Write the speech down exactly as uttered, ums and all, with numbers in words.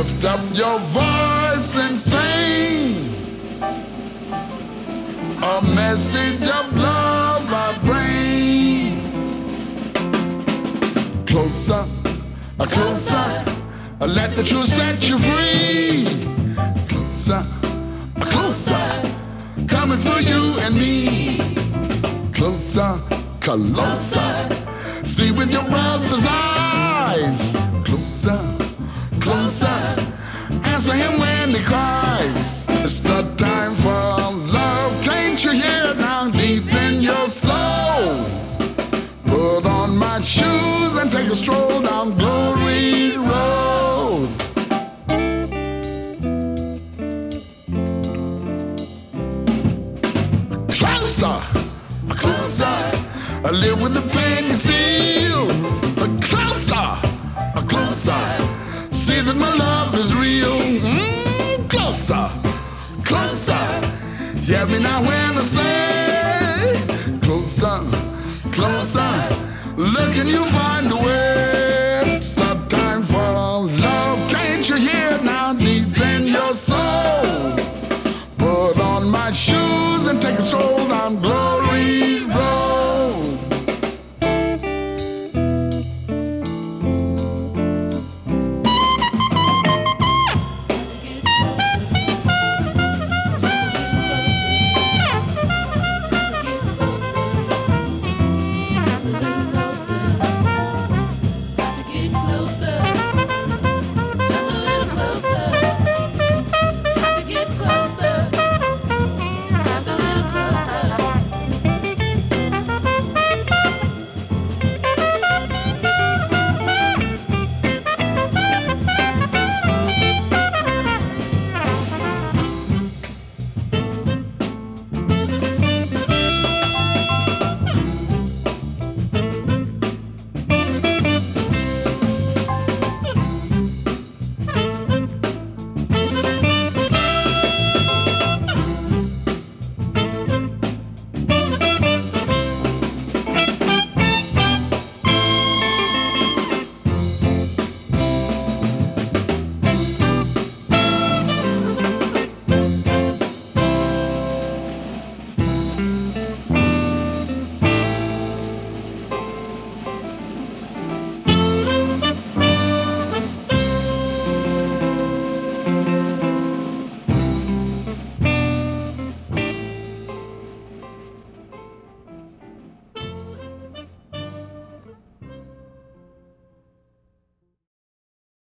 Lift up your voice and sing a message of love I bring. Closer, a closer, let the truth set you free. Closer, a closer, coming for you and me. Closer, closer, see with your brother's eyes. Closer, closer, answer him when he cries. It's the time for love, can't you hear it now deep in your soul? Put on my shoes and take a stroll down Glory Road. Closer, closer, I live with the pain you feel. But closer, closer, see that my love is real. Mm, closer, closer, hear me now when I say closer, closer, looking you for